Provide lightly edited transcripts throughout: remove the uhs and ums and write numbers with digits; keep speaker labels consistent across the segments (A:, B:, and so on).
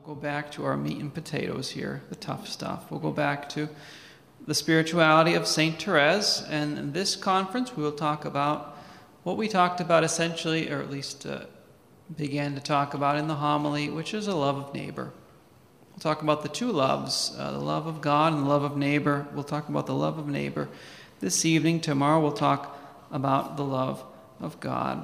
A: go back to our meat and potatoes here, the tough stuff. We'll go back to the spirituality of St. Therese, and in this conference we will talk about what we talked about essentially, or at least began to talk about in the homily, which is a love of neighbor. We'll talk about the two loves, the love of God and the love of neighbor. We'll talk about the love of neighbor this evening. Tomorrow we'll talk about the love of God.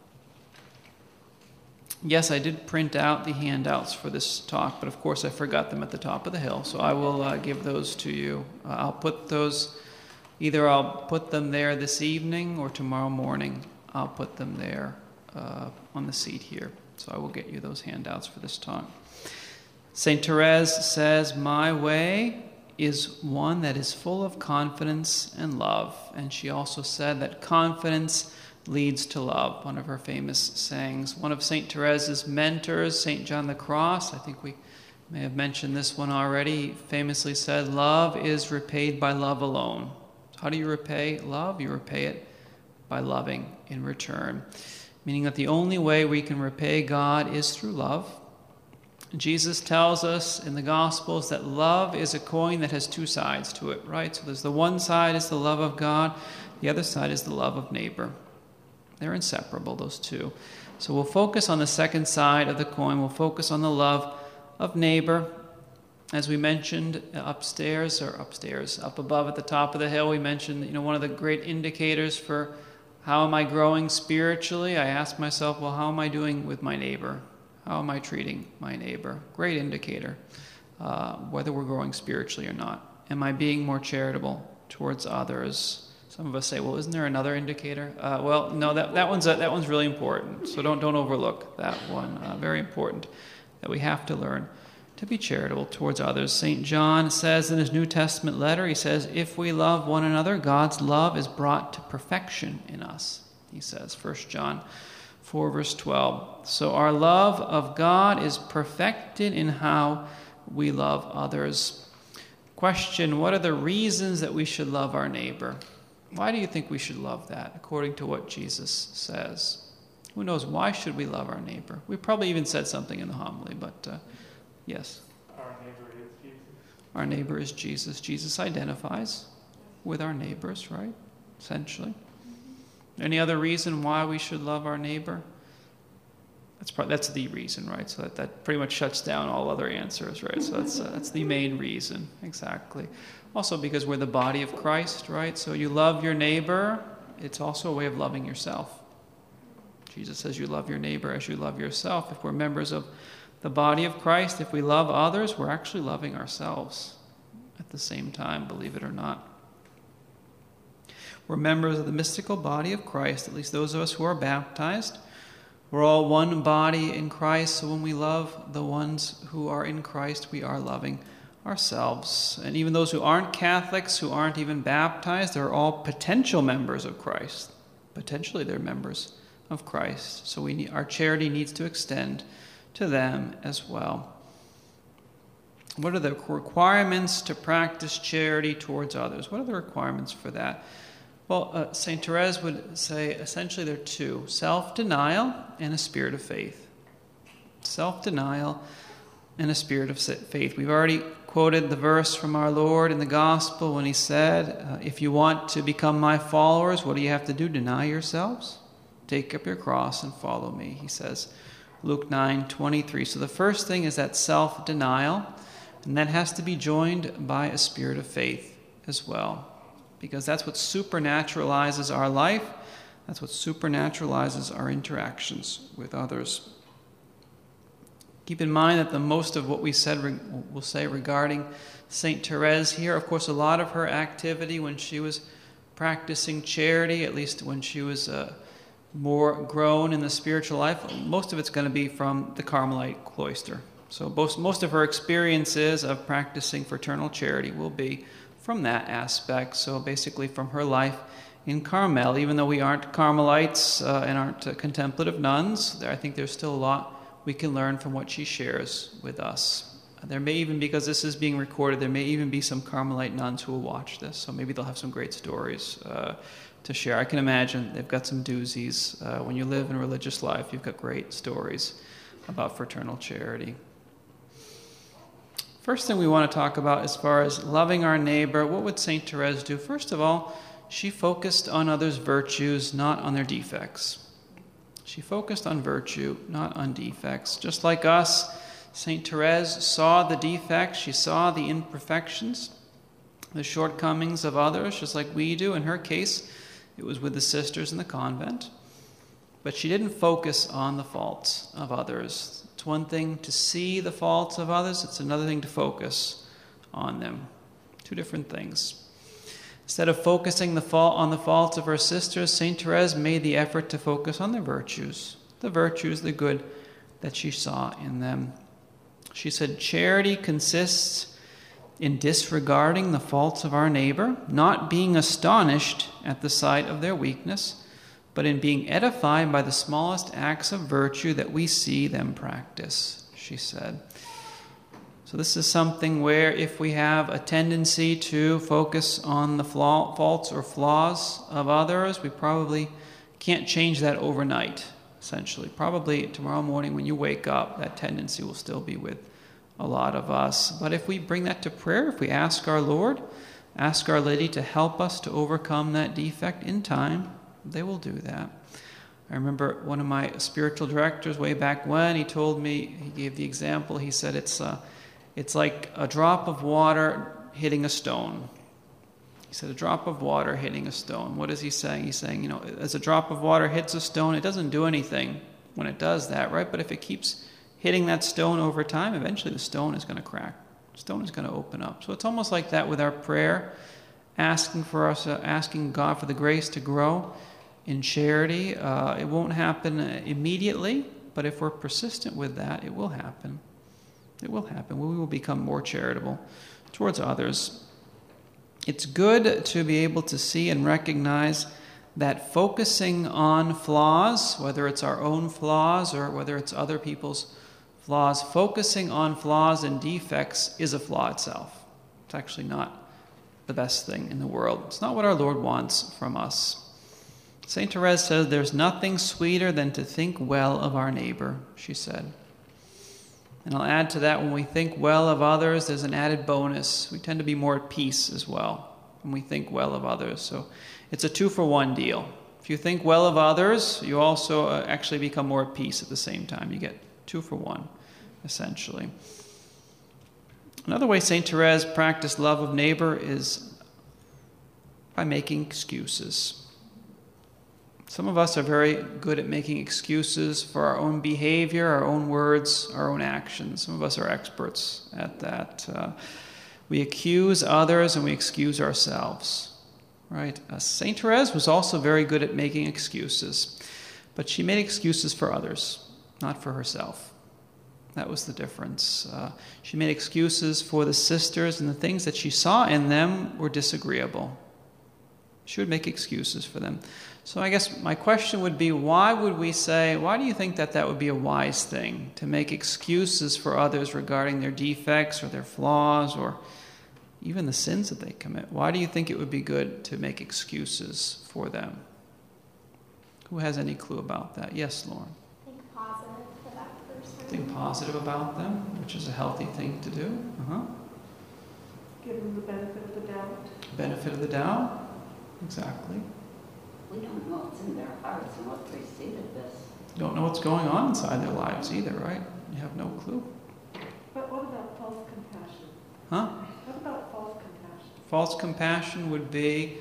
A: Yes, I did print out the handouts for this talk, but of course I forgot them at the top of the hill, so I will give those to you. I'll put those, either I'll put them there this evening or tomorrow morning I'll put them there on the seat here. So I will get you those handouts for this talk. St. Therese says, "My way is one that is full of confidence and love." And she also said that confidence leads to love, one of her famous sayings. One of St. Therese's mentors, St. John the Cross, I think we may have mentioned this one already, famously said, "Love is repaid by love alone." How do you repay love? You repay it by loving in return. Meaning that the only way we can repay God is through love. Jesus tells us in the Gospels that love is a coin that has two sides to it, right? So there's the one side is the love of God, the other side is the love of neighbor. They're inseparable, those two. So we'll focus on the second side of the coin. We'll focus on the love of neighbor. As we mentioned up above at the top of the hill, we mentioned, one of the great indicators for how am I growing spiritually? I ask myself, well, how am I doing with my neighbor? How am I treating my neighbor? Great indicator, whether we're growing spiritually or not. Am I being more charitable towards others? Some of us say, well, isn't there another indicator? Well, no, that one's really important. So don't overlook that one. Very important that we have to learn to be charitable towards others. St. John says in his New Testament letter, he says, "If we love one another, God's love is brought to perfection in us," he says, 1 John 4, verse 12. So our love of God is perfected in how we love others. Question, what are the reasons that we should love our neighbor? Why do you think we should love that, according to what Jesus says? Who knows, why should we love our neighbor? We probably even said something in the homily, but yes.
B: Our neighbor is Jesus.
A: Our neighbor is Jesus. Jesus identifies with our neighbors, right? Essentially. Any other reason why we should love our neighbor? That's the reason, right? So that pretty much shuts down all other answers, right? So that's the main reason, exactly. Also because we're the body of Christ, right? So you love your neighbor, it's also a way of loving yourself. Jesus says you love your neighbor as you love yourself. If we're members of the body of Christ, if we love others, we're actually loving ourselves at the same time, believe it or not. We're members of the mystical body of Christ, at least those of us who are baptized. We're all one body in Christ, so when we love the ones who are in Christ, we are loving ourselves. And even those who aren't Catholics, who aren't even baptized, they're all potential members of Christ. Potentially they're members of Christ. So our charity needs to extend to them as well. What are the requirements to practice charity towards others? What are the requirements for that? Well, St. Therese would say essentially there are two: self-denial and a spirit of faith. Self-denial and a spirit of faith. We've already quoted the verse from our Lord in the Gospel when he said, if you want to become my followers, what do you have to do? Deny yourselves, take up your cross and follow me, he says. Luke 9:23. So the first thing is that self-denial, and that has to be joined by a spirit of faith as well, because that's what supernaturalizes our life. That's what supernaturalizes our interactions with others. Keep in mind that the most of what we will say regarding St. Therese here, of course, a lot of her activity when she was practicing charity, at least when she was more grown in the spiritual life, most of it's going to be from the Carmelite cloister. So most of her experiences of practicing fraternal charity will be from that aspect. So basically from her life in Carmel. Even though we aren't Carmelites and aren't contemplative nuns, I think there's still a lot we can learn from what she shares with us. There may even, because this is being recorded, there may even be some Carmelite nuns who will watch this, so maybe they'll have some great stories to share. I can imagine they've got some doozies. When you live in religious life, you've got great stories about fraternal charity. First thing we want to talk about as far as loving our neighbor, what would St. Therese do? First of all, she focused on others' virtues, not on their defects. She focused on virtue, not on defects. Just like us, St. Therese saw the defects, she saw the imperfections, the shortcomings of others, just like we do. In her case, it was with the sisters in the convent. But she didn't focus on the faults of others. It's one thing to see the faults of others, it's another thing to focus on them. Two different things. Instead of focusing on the faults of her sisters, St. Therese made the effort to focus on their virtues, the good that she saw in them. She said, charity consists in disregarding the faults of our neighbor, not being astonished at the sight of their weakness, but in being edified by the smallest acts of virtue that we see them practice, she said. So this is something where if we have a tendency to focus on the faults or flaws of others, we probably can't change that overnight, essentially. Probably tomorrow morning when you wake up, that tendency will still be with a lot of us. But if we bring that to prayer, if we ask our Lord, ask Our Lady to help us to overcome that defect in time, they will do that. I remember one of my spiritual directors way back when, he told me, he gave the example, he said it's like a drop of water hitting a stone. He said a drop of water hitting a stone. What is he saying? He's saying, as a drop of water hits a stone, it doesn't do anything when it does that, right? But if it keeps hitting that stone over time, eventually the stone is going to crack. The stone is going to open up. So it's almost like that with our prayer, asking God for the grace to grow in charity. It won't happen immediately, but if we're persistent with that, it will happen. It will happen. We will become more charitable towards others. It's good to be able to see and recognize that focusing on flaws, whether it's our own flaws or whether it's other people's flaws, focusing on flaws and defects is a flaw itself. It's actually not the best thing in the world. It's not what our Lord wants from us. St. Therese says, there's nothing sweeter than to think well of our neighbor, she said. And I'll add to that, when we think well of others, there's an added bonus. We tend to be more at peace as well when we think well of others. So it's a 2-for-1 deal. If you think well of others, you also actually become more at peace at the same time. You get 2-for-1, essentially. Another way St. Therese practiced love of neighbor is by making excuses. Some of us are very good at making excuses for our own behavior, our own words, our own actions. Some of us are experts at that. We accuse others and we excuse ourselves, right? St. Therese was also very good at making excuses, but she made excuses for others, not for herself. That was the difference. She made excuses for the sisters, and the things that she saw in them were disagreeable. She would make excuses for them. So I guess my question would be, why do you think that would be a wise thing, to make excuses for others regarding their defects or their flaws or even the sins that they commit? Why do you think it would be good to make excuses for them? Who has any clue about that? Yes, Lauren.
B: Think positive for that person.
A: Think positive about them, which is a healthy thing to do.
C: Give them the benefit of the doubt.
A: Benefit of the doubt? Exactly.
D: We don't know what's in their hearts and what preceded this.
A: Don't know what's going on inside their lives either, right? You have no clue.
C: But what about false compassion?
A: Huh?
C: What about false compassion?
A: False compassion would be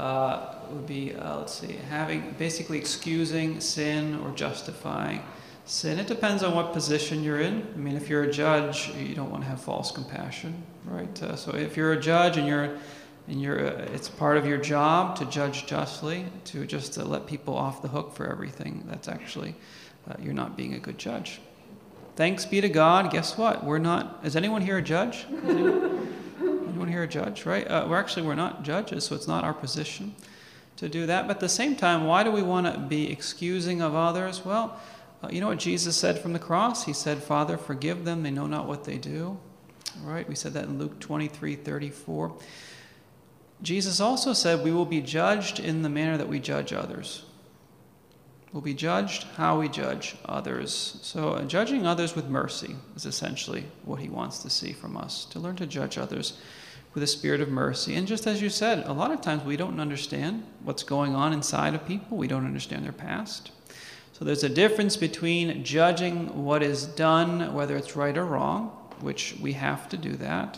A: basically excusing sin or justifying sin. It depends on what position you're in. I mean, if you're a judge, you don't want to have false compassion, right? So if you're a judge and it's part of your job to judge justly, to just let people off the hook for everything, that's actually, you're not being a good judge. Thanks be to God, guess what? We're not, is anyone here a judge? Anyone here a judge, right? We're not judges, so it's not our position to do that. But at the same time, why do we want to be excusing of others? Well, you know what Jesus said from the cross? He said, Father, forgive them, they know not what they do. Right? We said that in Luke 23:34. Jesus also said we will be judged in the manner that we judge others. We'll be judged how we judge others. So judging others with mercy is essentially what he wants to see from us, to learn to judge others with a spirit of mercy. And just as you said, a lot of times we don't understand what's going on inside of people. We don't understand their past. So there's a difference between judging what is done, whether it's right or wrong, which we have to do that.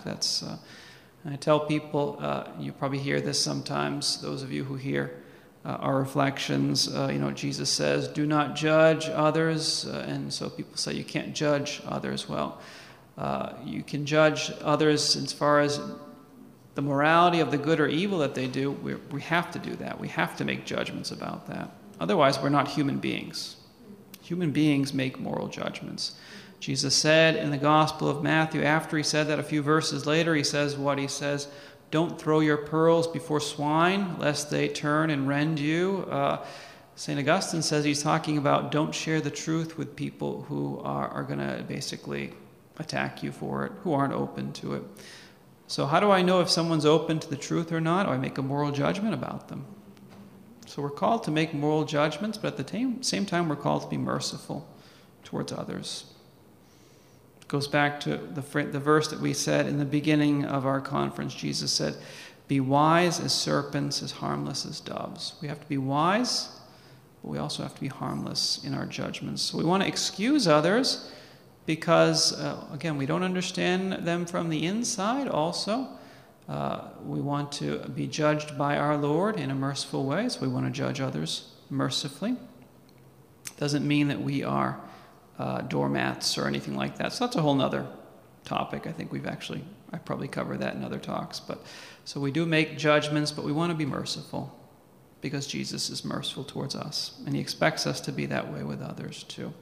A: I tell people, you probably hear this sometimes, those of you who hear our reflections, Jesus says, do not judge others. And so people say you can't judge others. Well, you can judge others as far as the morality of the good or evil that they do. We have to do that. We have to make judgments about that. Otherwise, we're not human beings. Human beings make moral judgments. Jesus said in the Gospel of Matthew, after he said that a few verses later, he says what? He says, don't throw your pearls before swine, lest they turn and rend you. St. Augustine says he's talking about don't share the truth with people who are going to basically attack you for it, who aren't open to it. So how do I know if someone's open to the truth or not? I make a moral judgment about them. So we're called to make moral judgments, but at the same time we're called to be merciful towards others. It goes back to the verse that we said in the beginning of our conference. Jesus said, be wise as serpents, as harmless as doves. We have to be wise, but we also have to be harmless in our judgments. So we want to excuse others because, again, we don't understand them from the inside also. We want to be judged by our Lord in a merciful way, so we want to judge others mercifully. Doesn't mean that we are doormats or anything like that. So that's a whole other topic. I think I probably covered that in other talks. So we do make judgments, but we want to be merciful because Jesus is merciful towards us, and he expects us to be that way with others too.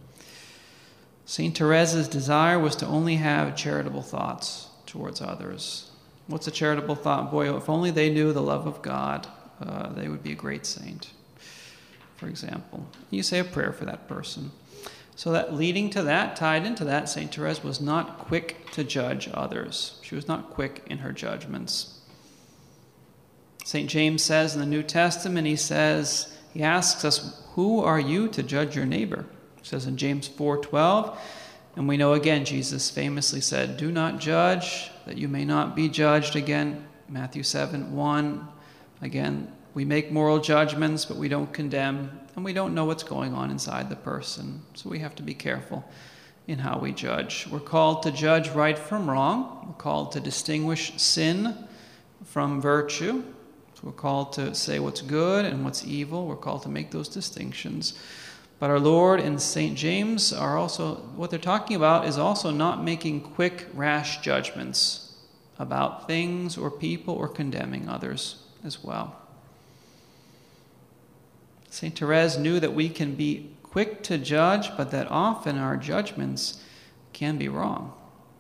A: St. Teresa's desire was to only have charitable thoughts towards others. What's a charitable thought? Boy, if only they knew the love of God, they would be a great saint, for example. You say a prayer for that person. So that tied into that, St. Teresa was not quick to judge others. She was not quick in her judgments. St. James says in the New Testament, he asks us, who are you to judge your neighbor? He says in James 4:12, and we know again, Jesus famously said, do not judge, that you may not be judged. Again, Matthew 7:1. Again, we make moral judgments, but we don't condemn, and we don't know what's going on inside the person. So we have to be careful in how we judge. We're called to judge right from wrong. We're called to distinguish sin from virtue. So we're called to say what's good and what's evil. We're called to make those distinctions. But our Lord and St. James are also, what they're talking about is also not making quick, rash judgments about things or people or condemning others as well. St. Therese knew that we can be quick to judge, but that often our judgments can be wrong.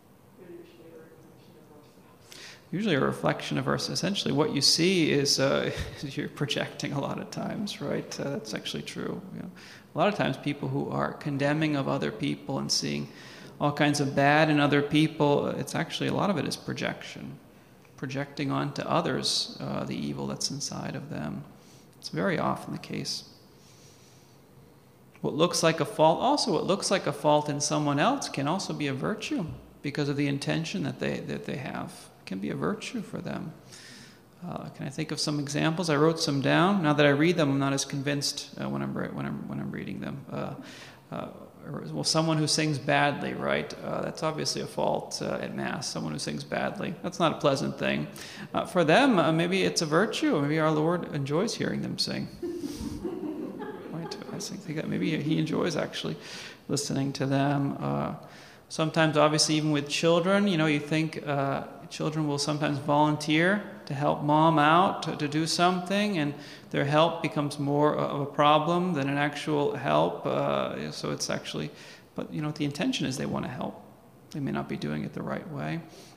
A: Usually a reflection of ourselves. Essentially what you see is you're projecting a lot of times, right? That's actually true. A lot of times people who are condemning of other people and seeing all kinds of bad in other people, it's actually, a lot of it is projection. Projecting onto others the evil that's inside of them. It's very often the case. What looks like a fault in someone else can also be a virtue because of the intention that they have. It can be a virtue for them. Can I think of some examples? I wrote some down. Now that I read them, I'm not as convinced when I'm reading them. Well, someone who sings badly, right? That's obviously a fault at Mass. Someone who sings badly. That's not a pleasant thing. For them, maybe it's a virtue. Maybe our Lord enjoys hearing them sing. Right? I think that maybe he enjoys actually listening to them. Sometimes, obviously, even with children, you think children will sometimes volunteer to help mom out to do something, and their help becomes more of a problem than an actual help. So it's actually, but the intention is they want to help. They may not be doing it the right way.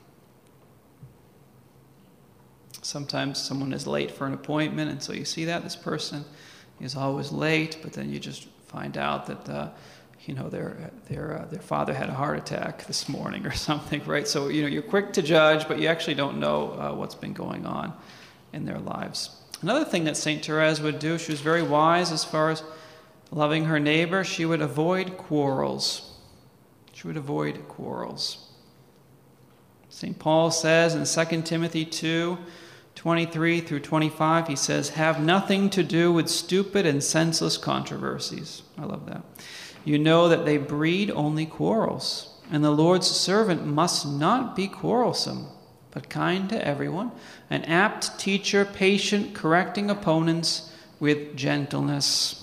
A: Sometimes someone is late for an appointment, and so you see that this person is always late, but then you just find out that their father had a heart attack this morning or something, right? So you're quick to judge, but you actually don't know what's been going on in their lives. Another thing that St. Therese would do, she was very wise as far as Loving her neighbor, she would avoid quarrels. She would avoid quarrels. St. Paul says in 2 Timothy 2:23 through 25, he says, "Have nothing to do with stupid and senseless controversies." I love that. "You know that they breed only quarrels, and the Lord's servant must not be quarrelsome, but kind to everyone, an apt teacher, patient, correcting opponents with gentleness."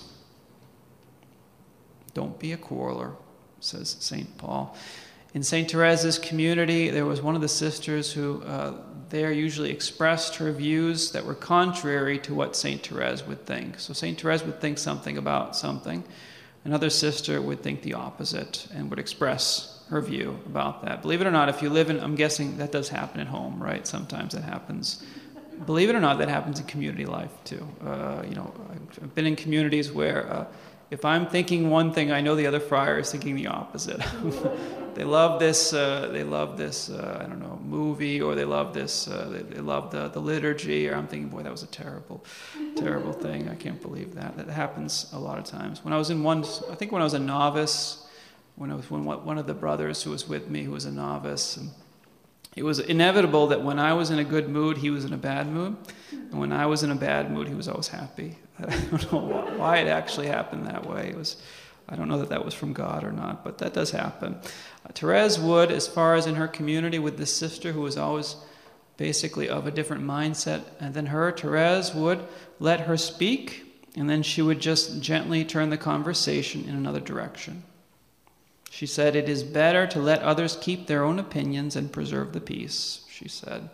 A: Don't be a quarreler, says St. Paul. In St. Therese's community, there was one of the sisters who there usually expressed her views that were contrary to what St. Therese would think. So St. Therese would think something about something. Another sister would think the opposite and would express her view about that. Believe it or not, if you live in, I'm guessing that does happen at home, right? Sometimes that happens. Believe it or not, that happens in community life too. I've been in communities where if I'm thinking one thing, I know the other friar is thinking the opposite. They love this. I don't know, movie, or they love this. They love the liturgy. Or I'm thinking, boy, that was a terrible thing. I can't believe that. That happens a lot of times. When I was a novice, when one of the brothers who was with me, who was a novice, it was inevitable that when I was in a good mood, he was in a bad mood, and when I was in a bad mood, he was always happy. I don't know why it actually happened that way. I don't know that was from God or not, but that does happen. Therese would, as far as in her community with this sister who was always basically of a different mindset than her, Therese would let her speak, and then she would just gently turn the conversation in another direction. She said, "It is better to let others keep their own opinions and preserve the peace," she said.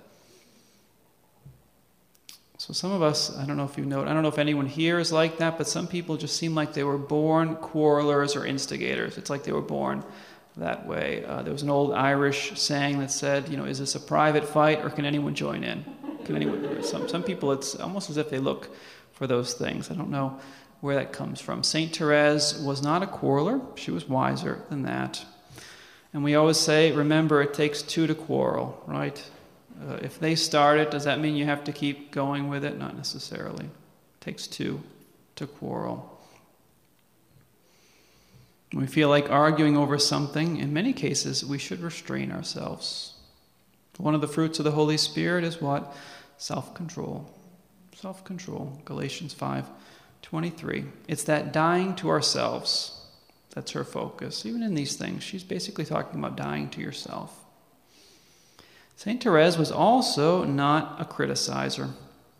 A: So some of us, I don't know if anyone here is like that, but some people just seem like they were born quarrelers or instigators. It's like they were born that way. There was an old Irish saying that said, is this a private fight or can anyone join in? Some people, it's almost as if they look for those things. I don't know where that comes from. St. Therese was not a quarreler. She was wiser than that. And we always say, remember, it takes two to quarrel, right? If they start it, does that mean you have to keep going with it? Not necessarily. It takes two to quarrel. When we feel like arguing over something, in many cases, we should restrain ourselves. One of the fruits of the Holy Spirit is what? Self-control. Self-control. Galatians 5:23. It's that dying to ourselves. That's her focus. Even in these things, she's basically talking about dying to yourself. St. Therese was also not a criticizer.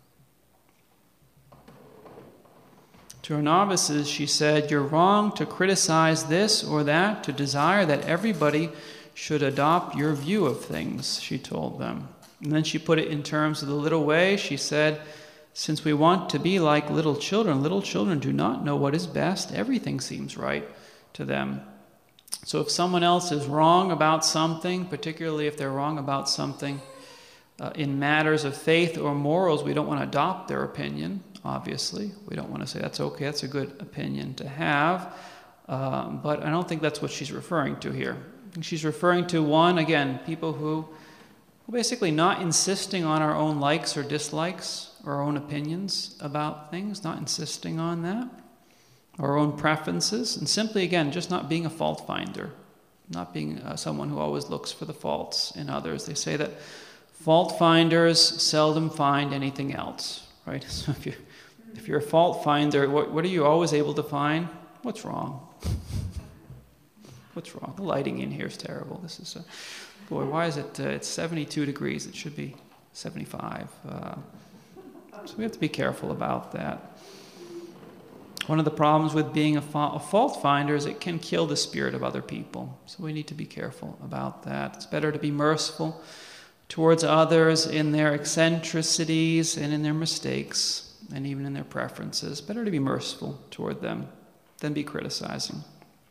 A: To her novices, she said, "You're wrong to criticize this or that, to desire that everybody should adopt your view of things," she told them. And then she put it in terms of the little way. She said, "Since we want to be like little children do not know what is best. Everything seems right to them." So if someone else is wrong about something, particularly if they're wrong about something in matters of faith or morals, we don't want to adopt their opinion, obviously. We don't want to say, that's okay, that's a good opinion to have. But I don't think that's what she's referring to here. I think she's referring to, one, again, people who basically not insisting on our own likes or dislikes or our own opinions about things, not insisting on that. Our own preferences, and simply, again, just not being a fault finder, not being someone who always looks for the faults in others. They say that fault finders seldom find anything else, right? So if you're a fault finder, what are you always able to find? What's wrong? What's wrong? The lighting in here is terrible. This is, boy, why is it, it's 72 degrees. It should be 75. So we have to be careful about that. One of the problems with being a fault finder is it can kill the spirit of other people. So we need to be careful about that. It's better to be merciful towards others in their eccentricities and in their mistakes and even in their preferences. Better to be merciful toward them than be criticizing.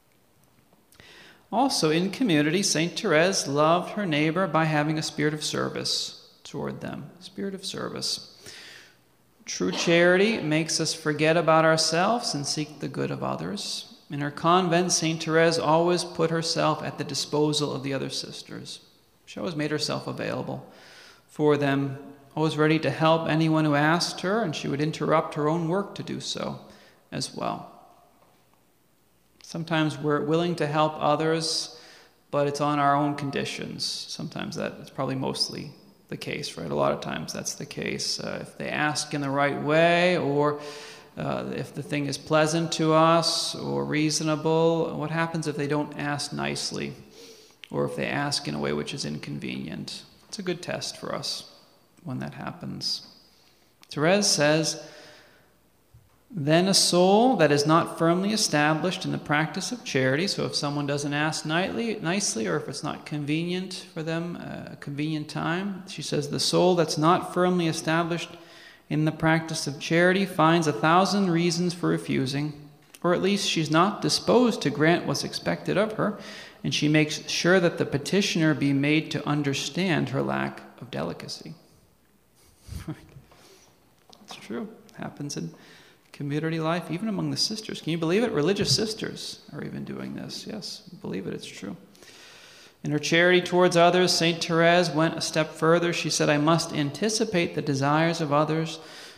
A: Also, in community, St. Therese loved her neighbor by having a spirit of service toward them. Spirit of service. True charity makes us forget about ourselves and seek the good of others. In her convent, St. Therese always put herself at the disposal of the other sisters. She always made herself available for them, always ready to help anyone who asked her, and she would interrupt her own work to do so as well. Sometimes we're willing to help others, but it's on our own conditions. Sometimes that is probably mostly the case, right? A lot of times that's the case. If they ask in the right way, or if the thing is pleasant to us or reasonable. What happens if they don't ask nicely, or if they ask in a way which is inconvenient? It's a good test for us when that happens. Therese says, then a soul that is not firmly established in the practice of charity, so if someone doesn't ask nicely, or if it's not convenient for them, a convenient time, she says, the soul that's not firmly established in the practice of charity finds 1,000 reasons for refusing, or at least she's not disposed to grant what's expected of her, and she makes sure that the petitioner be made to understand her lack of delicacy. It's true. It happens in community life, even among the sisters. Can you believe it? Religious sisters are even doing this. Yes, believe it. It's true. In her charity towards others, St. Therese went a step further. She said, I must anticipate the desires of others,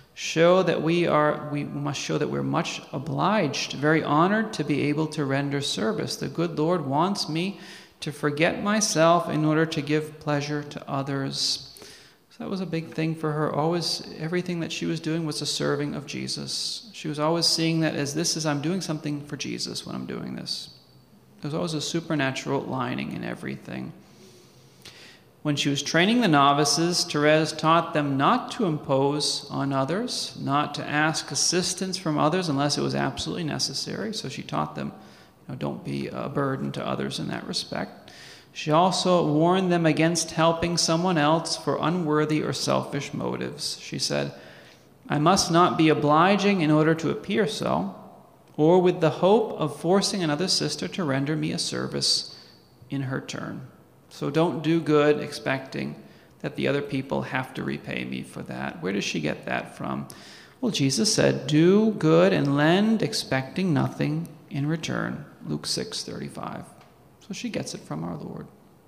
A: we must show that we're much obliged, very honored to be able to render service. The good Lord wants me to forget myself in order to give pleasure to others. So that was a big thing for her. Always, everything that she was doing was a serving of Jesus. She was always seeing that as I'm doing something for Jesus when I'm doing this. There's always a supernatural lining in everything. When she was training the novices, Therese taught them not to impose on others, not to ask assistance from others unless it was absolutely necessary. So she taught them, don't be a burden to others in that respect. She also warned them against helping someone else for unworthy or selfish motives. She said, I must not be obliging in order to appear so, or with the hope of forcing another sister to render me a service in her turn. So don't do good expecting that the other people have to repay me for that. Where does she get that from? Well, Jesus said, do good and lend expecting nothing in return. Luke 6:35. So she gets it from our Lord.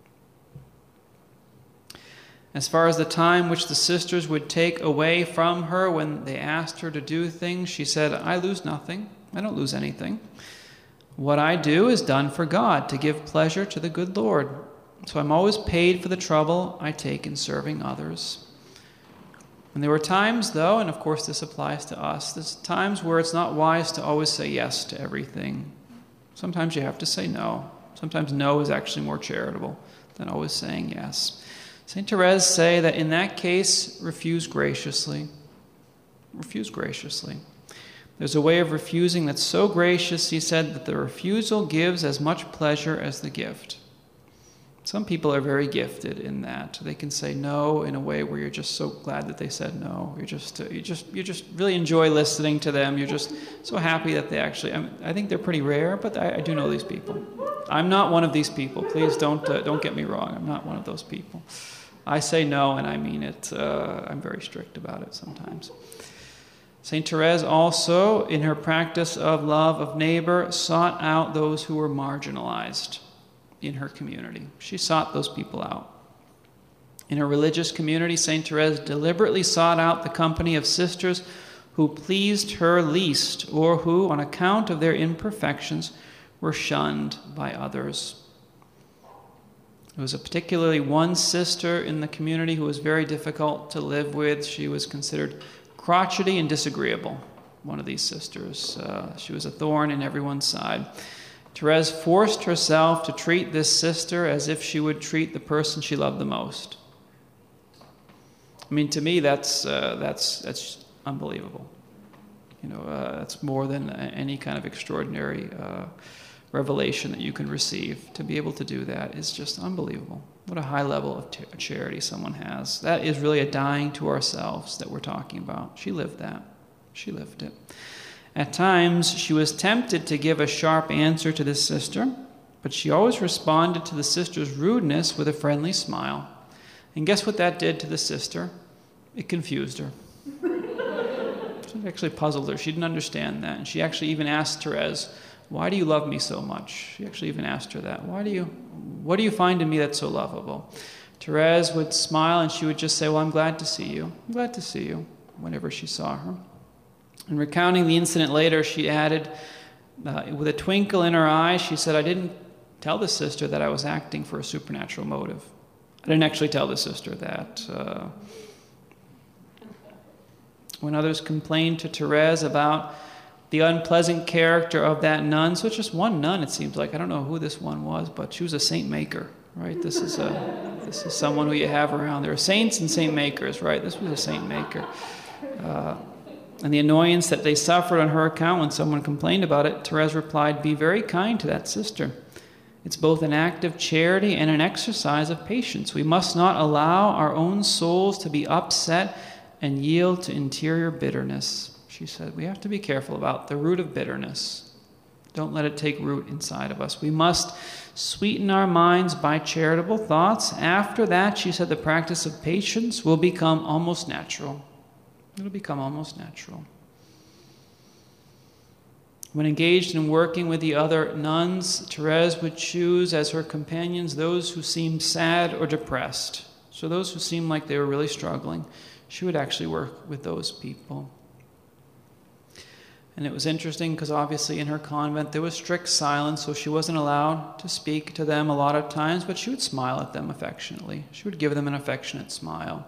A: As far as the time which the sisters would take away from her when they asked her to do things, she said, I lose nothing. I don't lose anything. What I do is done for God, to give pleasure to the good Lord. So I'm always paid for the trouble I take in serving others. And there were times, though, and of course this applies to us, there's times where it's not wise to always say yes to everything. Sometimes you have to say no. Sometimes no is actually more charitable than always saying yes. St. Therese say that in that case, refuse graciously. Refuse graciously. There's a way of refusing that's so gracious, he said, that the refusal gives as much pleasure as the gift. Some people are very gifted in that. They can say no in a way where you're just so glad that they said no. You just really enjoy listening to them. You're just so happy that they actually. I think they're pretty rare, but I do know these people. I'm not one of these people. Please don't get me wrong. I'm not one of those people. I say no and I mean it. I'm very strict about it sometimes. St. Therese also, in her practice of love of neighbor, sought out those who were marginalized in her community. She sought those people out. In her religious community, St. Therese deliberately sought out the company of sisters who pleased her least, or who, on account of their imperfections, were shunned by others. There was particularly one sister in the community who was very difficult to live with. She was considered crotchety and disagreeable, one of these sisters. She was a thorn in everyone's side. Therese forced herself to treat this sister as if she would treat the person she loved the most. I mean, to me, that's unbelievable. That's more than any kind of extraordinary revelation that you can receive. To be able to do that is just unbelievable. What a high level of charity someone has. That is really a dying to ourselves that we're talking about. She lived that. She lived it. At times, she was tempted to give a sharp answer to this sister, but she always responded to the sister's rudeness with a friendly smile. And guess what that did to the sister? It confused her. It actually puzzled her. She didn't understand that. And she actually even asked Therese, why do you love me so much? She actually even asked her that. What do you find in me that's so lovable? Therese would smile and she would just say, well, I'm glad to see you. I'm glad to see you, whenever she saw her. And recounting the incident later, she added, With a twinkle in her eye, she said, I didn't tell the sister that I was acting for a supernatural motive. I didn't actually tell the sister that. When others complained to Therese about the unpleasant character of that nun, so it's just one nun, it seems like. I don't know who this one was, but she was a saint maker, right? This is someone who you have around. There are saints and saint makers, right? This was a saint maker. And the annoyance that they suffered on her account when someone complained about it, Therese replied, be very kind to that sister. It's both an act of charity and an exercise of patience. We must not allow our own souls to be upset and yield to interior bitterness. She said, we have to be careful about the root of bitterness. Don't let it take root inside of us. We must sweeten our minds by charitable thoughts. After that, she said, the practice of patience will become almost natural. It'll become almost natural. When engaged in working with the other nuns, Therese would choose as her companions those who seemed sad or depressed. So those who seemed like they were really struggling, she would actually work with those people. And it was interesting because obviously in her convent there was strict silence, so she wasn't allowed to speak to them a lot of times, but she would smile at them affectionately. She would give them an affectionate smile.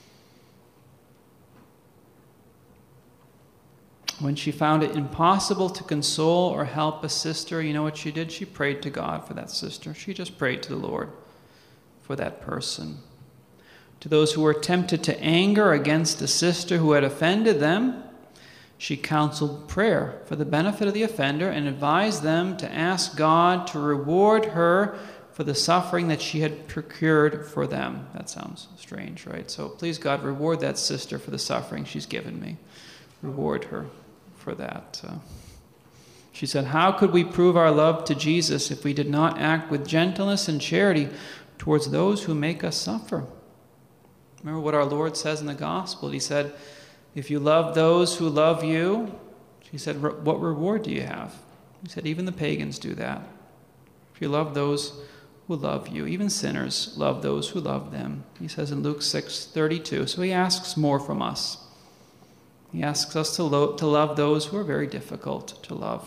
A: When she found it impossible to console or help a sister, you know what she did? She prayed to God for that sister. She just prayed to the Lord for that person. To those who were tempted to anger against a sister who had offended them, she counseled prayer for the benefit of the offender and advised them to ask God to reward her for the suffering that she had procured for them. That sounds strange, right? So please, God, reward that sister for the suffering she's given me. Reward her for that. She said, how could we prove our love to Jesus if we did not act with gentleness and charity towards those who make us suffer? Remember what our Lord says in the gospel. He said, if you love those who love you, he said, what reward do you have? He said, even the pagans do that. If you love those who love you, even sinners love those who love them. He says in Luke 6:32. So he asks more from us. He asks us to love those who are very difficult to love.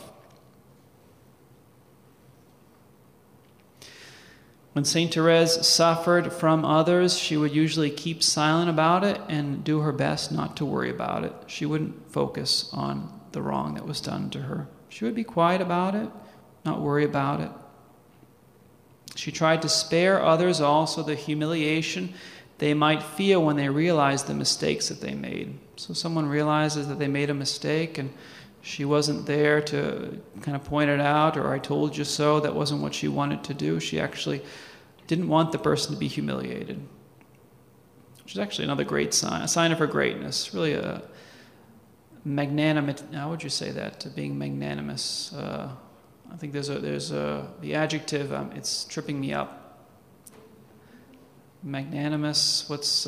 A: When St. Therese suffered from others, she would usually keep silent about it and do her best not to worry about it. She wouldn't focus on the wrong that was done to her. She would be quiet about it, not worry about it. She tried to spare others also the humiliation they might feel when they realized the mistakes that they made. So someone realizes that they made a mistake and she wasn't there to kind of point it out, or I told you so. That wasn't what she wanted to do. She actually didn't want the person to be humiliated, which is actually another great sign, a sign of her greatness. Really a magnanimous, how would you say that, being magnanimous? I think there's the adjective, it's tripping me up. Magnanimous,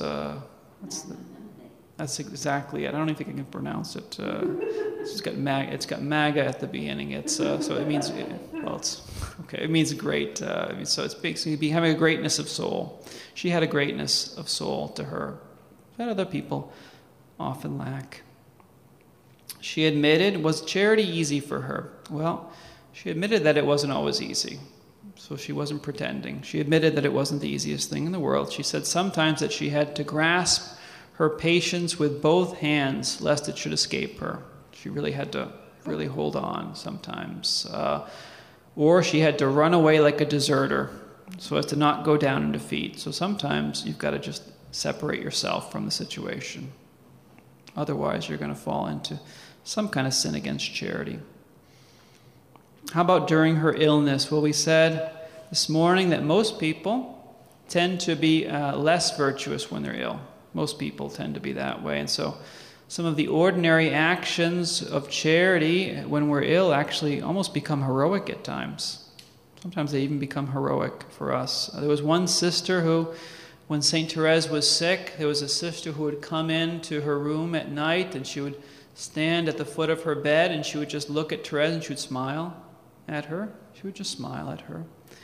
A: that's exactly it. I don't even think I can pronounce it. It's got maga at the beginning. It's so it means it's okay. It means great. So it's basically having a greatness of soul. She had a greatness of soul to her that other people often lack. She admitted, was charity easy for her? Well, she admitted that it wasn't always easy. So she wasn't pretending. She admitted that it wasn't the easiest thing in the world. She said sometimes that she had to grasp her patience with both hands lest it should escape her. She really had to hold on sometimes. Or she had to run away like a deserter so as to not go down in defeat. So sometimes you've got to just separate yourself from the situation. Otherwise, you're going to fall into some kind of sin against charity. How about during her illness? Well, we said this morning that most people tend to be less virtuous when they're ill. Most people tend to be that way. And so some of the ordinary actions of charity when we're ill actually almost become heroic at times. Sometimes they even become heroic for us. There was one sister who, when St. Therese was sick, there was a sister who would come into her room at night and she would stand at the foot of her bed and she would just look at Therese and she would smile at her. She would just smile at her.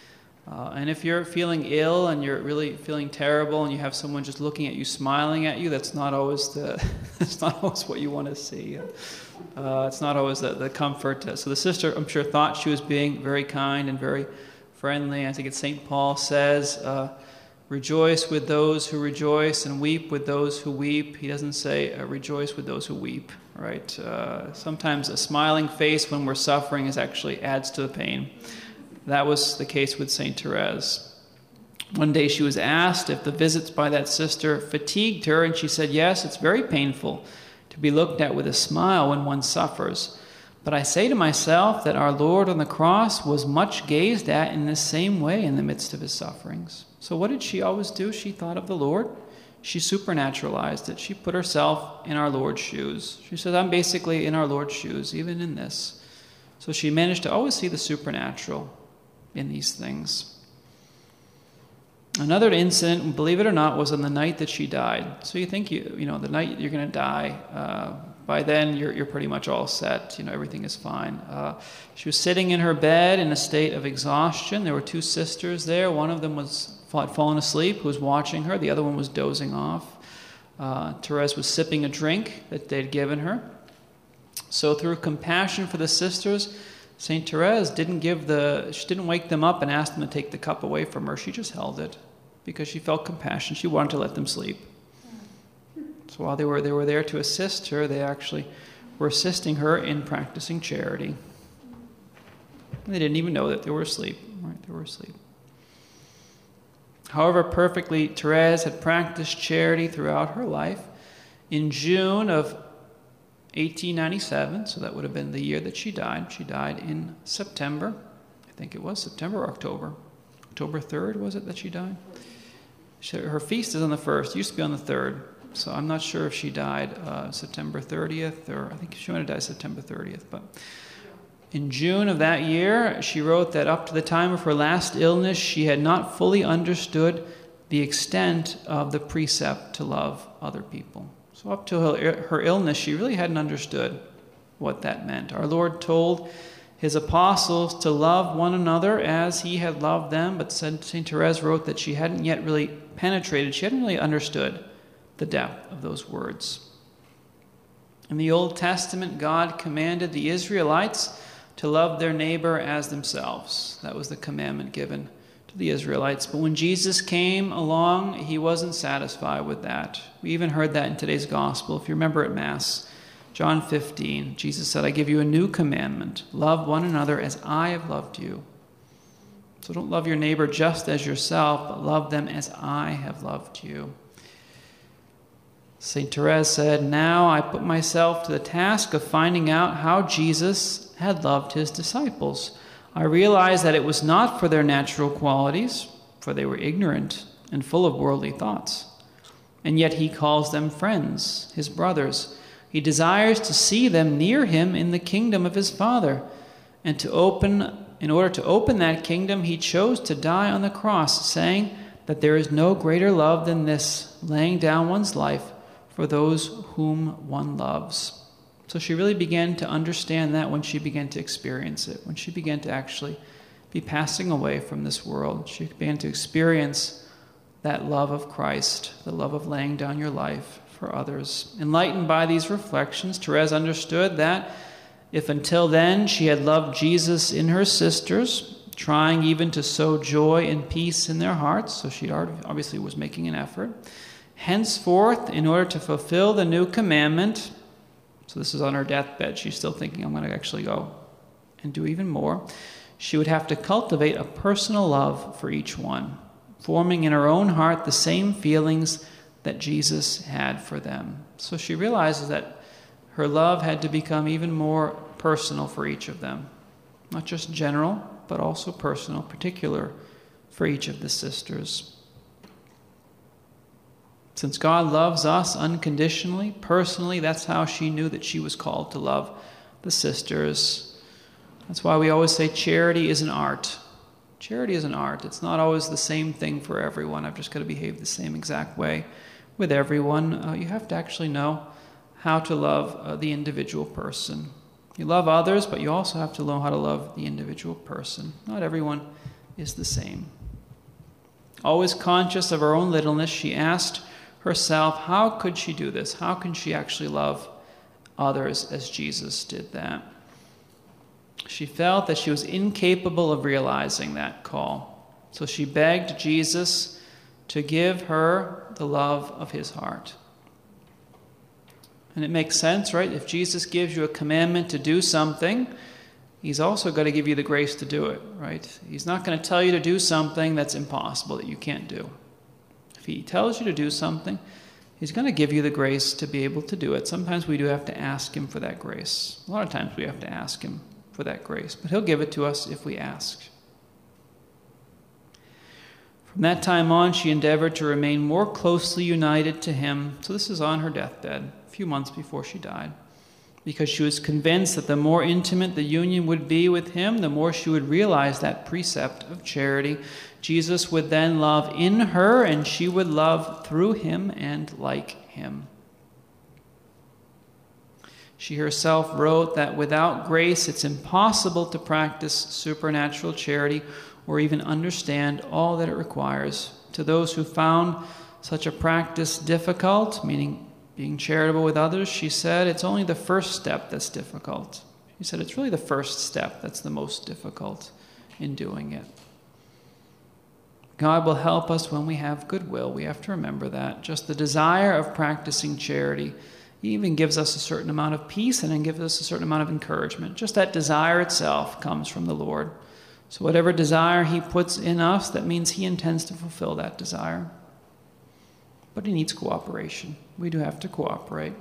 A: And if you're feeling ill and you're really feeling terrible and you have someone just looking at you, smiling at you, that's not always that's not always what you want to see. It's not always the comfort. So the sister, I'm sure, thought she was being very kind and very friendly. I think it's St. Paul says, rejoice with those who rejoice and weep with those who weep. He doesn't say rejoice with those who weep, right? Sometimes a smiling face when we're suffering actually adds to the pain. That was the case with St. Therese. One day she was asked if the visits by that sister fatigued her, and she said, yes, it's very painful to be looked at with a smile when one suffers. But I say to myself that our Lord on the cross was much gazed at in this same way in the midst of his sufferings. So what did she always do? She thought of the Lord. She supernaturalized it. She put herself in our Lord's shoes. She said, I'm basically in our Lord's shoes, even in this. So she managed to always see the supernatural in these things. Another incident, believe it or not, was on the night that she died. So you think, you know, the night you're going to die, by then you're pretty much all set. You know, everything is fine. She was sitting in her bed in a state of exhaustion. There were two sisters there. One of them had fallen asleep, who was watching her. The other one was dozing off. Therese was sipping a drink that they'd given her. So through compassion for the sisters, St. Therese didn't wake them up and ask them to take the cup away from her. She just held it because she felt compassion. She wanted to let them sleep. So while they were there to assist her, they actually were assisting her in practicing charity. And they didn't even know that they were asleep. Right? They were asleep. However perfectly Therese had practiced charity throughout her life, in June of 1897, so that would have been the year that she died. She died in September. I think it was September or October. October 3rd, was it that she died? Her feast is on the 1st. It used to be on the 3rd. So I'm not sure if she died September 30th, or I think she might have died September 30th. But in June of that year, she wrote that up to the time of her last illness, she had not fully understood the extent of the precept to love other people. So up to her illness, she really hadn't understood what that meant. Our Lord told his apostles to love one another as he had loved them, but St. Therese wrote that she hadn't yet really penetrated, she hadn't really understood the depth of those words. In the Old Testament, God commanded the Israelites to love their neighbor as themselves. That was the commandment given to the Israelites. But when Jesus came along, he wasn't satisfied with that. We even heard that in today's gospel. If you remember at Mass, John 15, Jesus said, I give you a new commandment. Love one another as I have loved you. So don't love your neighbor just as yourself, but love them as I have loved you. St. Therese said, now I put myself to the task of finding out how Jesus had loved his disciples. I realized that it was not for their natural qualities, for they were ignorant and full of worldly thoughts. And yet he calls them friends, his brothers. He desires to see them near him in the kingdom of his Father. And in order to open that kingdom, he chose to die on the cross, saying that there is no greater love than this, laying down one's life for those whom one loves. So she really began to understand that when she began to experience it, when she began to actually be passing away from this world. She began to experience that love of Christ, the love of laying down your life for others. Enlightened by these reflections, Therese understood that if until then she had loved Jesus in her sisters, trying even to sow joy and peace in their hearts, so she obviously was making an effort, henceforth, in order to fulfill the new commandment, so this is on her deathbed, she's still thinking, I'm going to actually go and do even more, she would have to cultivate a personal love for each one, forming in her own heart the same feelings that Jesus had for them. So she realizes that her love had to become even more personal for each of them, not just general, but also personal, particular for each of the sisters. Since God loves us unconditionally, personally, that's how she knew that she was called to love the sisters. That's why we always say charity is an art. Charity is an art. It's not always the same thing for everyone. I've just got to behave the same exact way with everyone. You have to actually know how to love the individual person. You love others, but you also have to know how to love the individual person. Not everyone is the same. Always conscious of her own littleness, she asked herself, how could she do this? How can she actually love others as Jesus did that? She felt that she was incapable of realizing that call. So she begged Jesus to give her the love of his heart. And it makes sense, right? If Jesus gives you a commandment to do something, he's also got to give you the grace to do it, right? He's not going to tell you to do something that's impossible, that you can't do. If he tells you to do something, he's going to give you the grace to be able to do it. Sometimes we do have to ask him for that grace. A lot of times we have to ask him for that grace, but he'll give it to us if we ask. From that time on, she endeavored to remain more closely united to him. So this is on her deathbed, a few months before she died, because she was convinced that the more intimate the union would be with him, the more she would realize that precept of charity. Jesus would then love in her, and she would love through him and like him. She herself wrote that without grace, it's impossible to practice supernatural charity or even understand all that it requires. To those who found such a practice difficult, meaning being charitable with others, she said, it's only the first step that's difficult. She said, it's really the first step that's the most difficult in doing it. God will help us when we have goodwill. We have to remember that. Just the desire of practicing charity even gives us a certain amount of peace and then gives us a certain amount of encouragement. Just that desire itself comes from the Lord. So whatever desire he puts in us, that means he intends to fulfill that desire. But he needs cooperation. We do have to cooperate.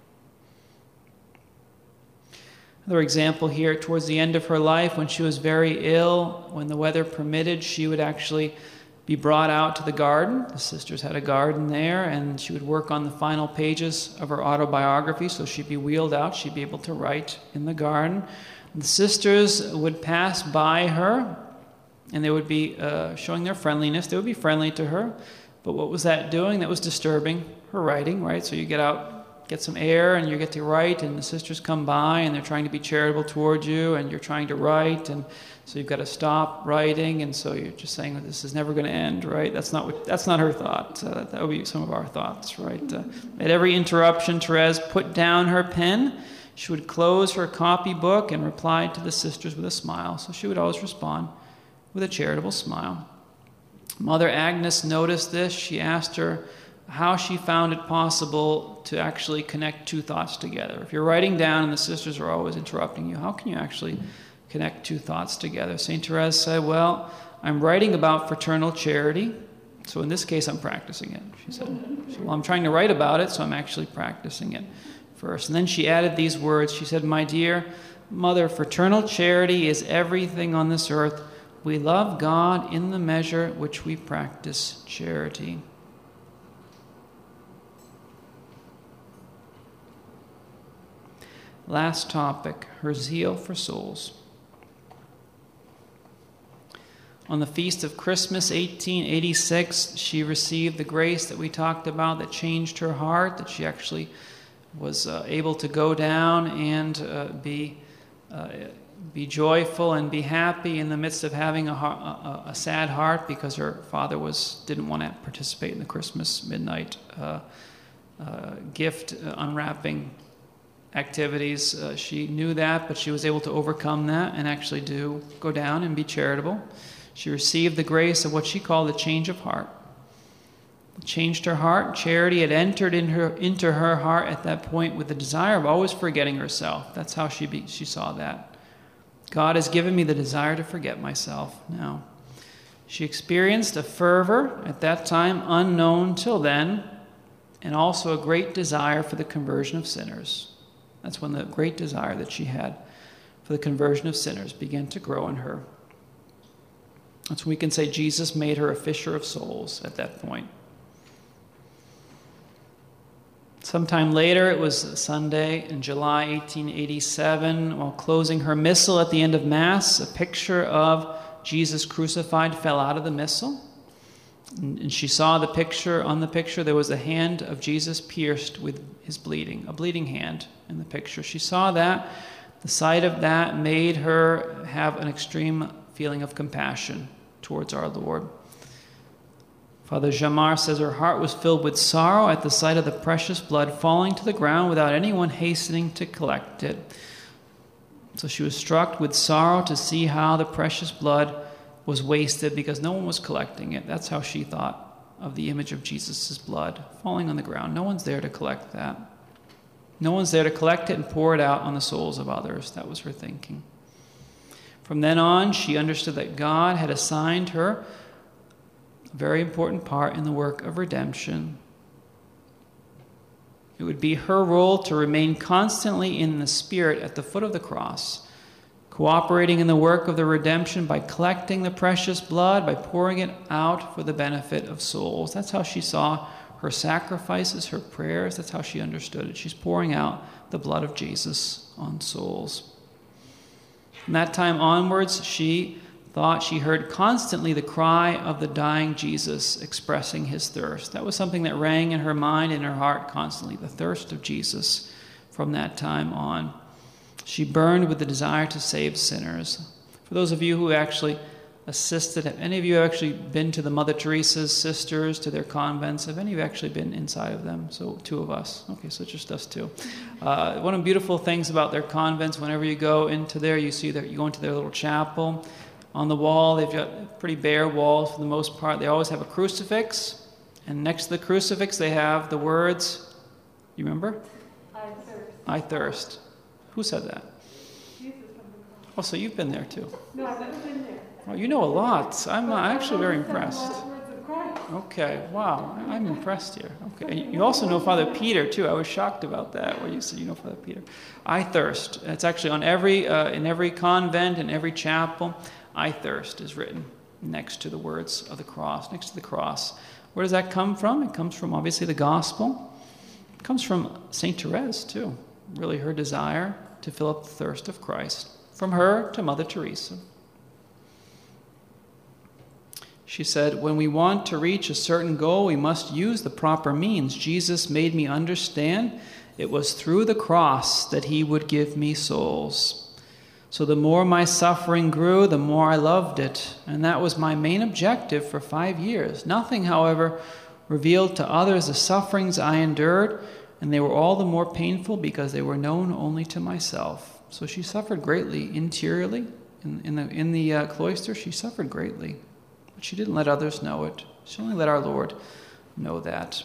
A: Another example here, towards the end of her life, when she was very ill, when the weather permitted, she would actually be brought out to the garden. The sisters had a garden there, and she would work on the final pages of her autobiography, so she'd be wheeled out. She'd be able to write in the garden. The sisters would pass by her, and they would be showing their friendliness. They would be friendly to her. But what was that doing? That was disturbing her writing, right? So you get out, get some air, and you get to write, and the sisters come by, and they're trying to be charitable towards you, and you're trying to write, and so you've got to stop writing, and so you're just saying, this is never going to end, right? That's not her thought. That would be some of our thoughts, right? At every interruption, Therese put down her pen. She would close her copybook and reply to the sisters with a smile. So she would always respond with a charitable smile. Mother Agnes noticed this. She asked her how she found it possible to actually connect two thoughts together. If you're writing down and the sisters are always interrupting you, how can you actually connect two thoughts together? St. Therese said, well, I'm writing about fraternal charity, so in this case I'm practicing it. She said, well, I'm trying to write about it, so I'm actually practicing it first. And then she added these words. She said, my dear mother, fraternal charity is everything on this earth. We love God in the measure which we practice charity. Last topic, her zeal for souls. On the feast of Christmas, 1886, she received the grace that we talked about that changed her heart, that she actually was able to go down and be joyful and be happy in the midst of having a sad heart because her father didn't want to participate in the Christmas midnight gift unwrapping activities. She knew that, but she was able to overcome that and actually go down and be charitable. She received the grace of what she called a change of heart. It changed her heart. Charity had entered into her heart at that point with the desire of always forgetting herself. That's how she saw that. God has given me the desire to forget myself now. She experienced a fervor at that time unknown till then, and also a great desire for the conversion of sinners. That's when the great desire that she had for the conversion of sinners began to grow in her. That's when we can say Jesus made her a fisher of souls at that point. Sometime later, it was Sunday in July 1887, while closing her missal at the end of Mass, a picture of Jesus crucified fell out of the missal. And she saw the picture. On the picture, there was a hand of Jesus pierced with his bleeding, a bleeding hand in the picture. She saw that. The sight of that made her have an extreme feeling of compassion towards our Lord. Father Jamar says her heart was filled with sorrow at the sight of the precious blood falling to the ground without anyone hastening to collect it. So she was struck with sorrow to see how the precious blood was wasted because no one was collecting it. That's how she thought of the image of Jesus' blood falling on the ground. No one's there to collect that. No one's there to collect it and pour it out on the souls of others. That was her thinking. From then on, she understood that God had assigned her a very important part in the work of redemption. It would be her role to remain constantly in the Spirit at the foot of the cross, cooperating in the work of the redemption by collecting the precious blood, by pouring it out for the benefit of souls. That's how she saw her sacrifices, her prayers. That's how she understood it. She's pouring out the blood of Jesus on souls. From that time onwards, she thought she heard constantly the cry of the dying Jesus expressing his thirst. That was something that rang in her mind and her heart constantly, the thirst of Jesus from that time on. She burned with the desire to save sinners. For those of you who actually assisted, have any of you actually been to the Mother Teresa's sisters, to their convents? Have any of you actually been inside of them? So 2 of us. Okay, so just us 2. One of the beautiful things about their convents, whenever you go into there, you see that you go into their little chapel. On the wall, they've got pretty bare walls for the most part. They always have a crucifix, and next to the crucifix they have the words, you remember?
C: I thirst.
A: I thirst. Who said that?
C: Jesus from the cross.
A: Oh, so you've been there too.
C: No, I've never been there.
A: Well, you know a lot. I'm actually very impressed.
C: The last words of Christ.
A: Okay, wow, I'm impressed here. Okay, and you also know Father Peter too. I was shocked about that, where you said you know Father Peter. I thirst. It's actually on in every convent, in every chapel. I thirst is written next to the words of the cross, next to the cross. Where does that come from? It comes from obviously the gospel. It comes from St. Therese too. Really her desire to fill up the thirst of Christ. From her to Mother Teresa. She said, when we want to reach a certain goal, we must use the proper means. Jesus made me understand it was through the cross that he would give me souls. So the more my suffering grew, the more I loved it. And that was my main objective for 5 years. Nothing, however, revealed to others the sufferings I endured, and they were all the more painful because they were known only to myself. So she suffered greatly interiorly. In the cloister, she suffered greatly. But she didn't let others know it. She only let our Lord know that.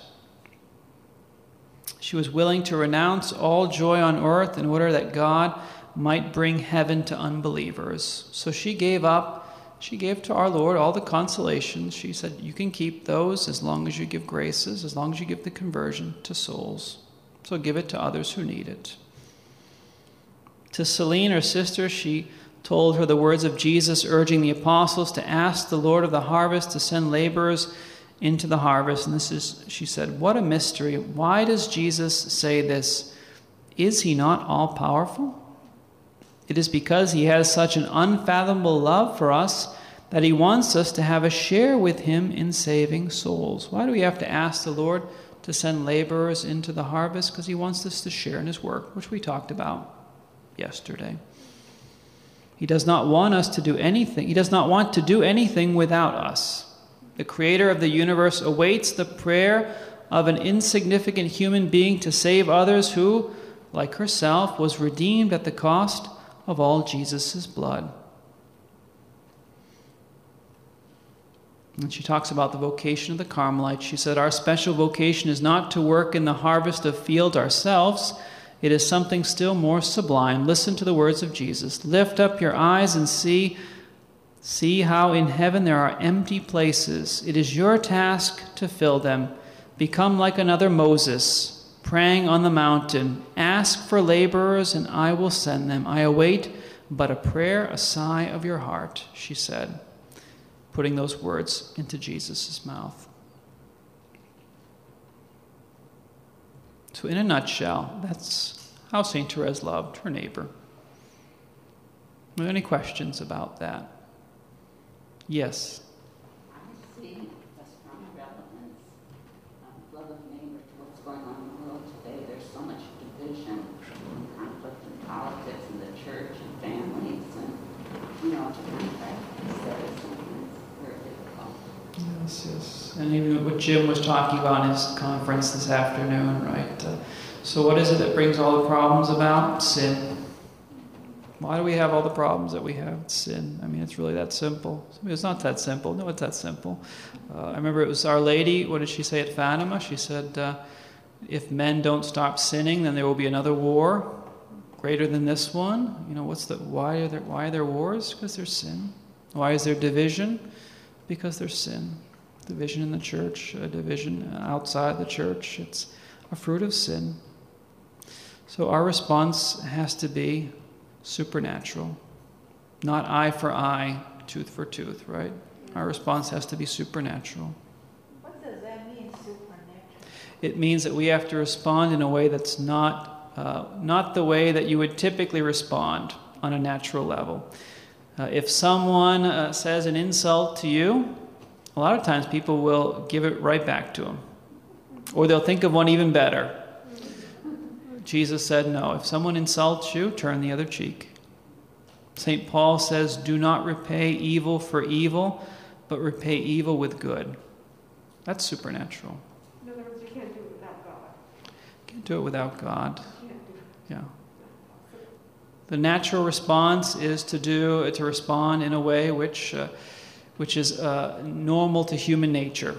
A: She was willing to renounce all joy on earth in order that God might bring heaven to unbelievers. So she gave up. She gave to our Lord all the consolations. She said, you can keep those as long as you give graces, as long as you give the conversion to souls. So give it to others who need it. To Celine, her sister, she told her the words of Jesus urging the apostles to ask the Lord of the harvest to send laborers into the harvest. And she said, what a mystery. Why does Jesus say this? Is he not all-powerful? It is because he has such an unfathomable love for us that he wants us to have a share with him in saving souls. Why do we have to ask the Lord to send laborers into the harvest? Because he wants us to share in his work, which we talked about yesterday. He does not want us to do anything. He does not want to do anything without us. The creator of the universe awaits the prayer of an insignificant human being to save others who, like herself, was redeemed at the cost of all Jesus' blood. And she talks about the vocation of the Carmelites. She said, our special vocation is not to work in the harvest of field ourselves. It is something still more sublime. Listen to the words of Jesus. Lift up your eyes and see how in heaven there are empty places. It is your task to fill them. Become like another Moses, praying on the mountain. Ask for laborers, and I will send them. I await but a prayer, a sigh of your heart, she said, putting those words into Jesus' mouth. So in a nutshell, that's how St. Therese loved her neighbor. Are there any questions about that? Yes.
D: I see a strong relevance of love of neighbor to what's going on in the world today. There's so much division and conflict in politics and the church and families and, to contract says we're
A: Yes. And even what Jim was talking about in his conference this afternoon, right? So what is it that brings all the problems about? Sin. Why do we have all the problems that we have? It's sin. I mean, it's really that simple. It's not that simple. No, it's that simple. I remember it was Our Lady. What did she say at Fatima? She said, if men don't stop sinning, then there will be another war greater than this one. You know, why are there wars? Because there's sin. Why is there division? Because there's sin. Division in the church, division outside the church. It's a fruit of sin. So our response has to be supernatural. Not eye for eye, tooth for tooth, right? Our response has to be supernatural.
E: What does that mean, supernatural?
A: It means that we have to respond in a way that's not the way that you would typically respond on a natural level. If someone says an insult to you, a lot of times people will give it right back to them. Or they'll think of one even better. Jesus said, no, if someone insults you, turn the other cheek. St. Paul says, do not repay evil for evil, but repay evil with good. That's supernatural.
C: In other words, you can't do it without God.
A: Can't do it without God.
C: You can't do it.
A: Yeah. The natural response is to respond in a way which is normal to human nature.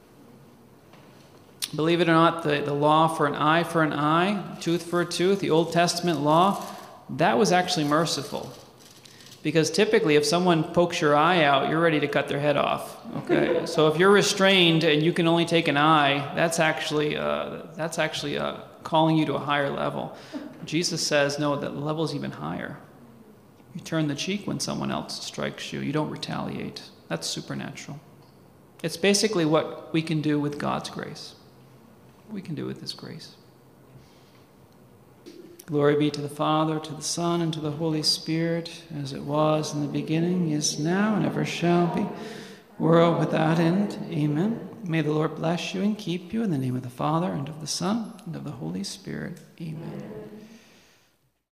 A: Believe it or not, the law for an eye, tooth for a tooth, the Old Testament law, that was actually merciful. Because typically if someone pokes your eye out, you're ready to cut their head off. Okay, so if you're restrained and you can only take an eye, that's actually calling you to a higher level. Jesus says, no, that level's even higher. You turn the cheek when someone else strikes you. You don't retaliate. That's supernatural. It's basically what we can do with God's grace. We can do with His grace. Glory be to the Father, to the Son, and to the Holy Spirit, as it was in the beginning, is now, and ever shall be, world without end. Amen. May the Lord bless you and keep you in the name of the Father, and of the Son, and of the Holy Spirit. Amen.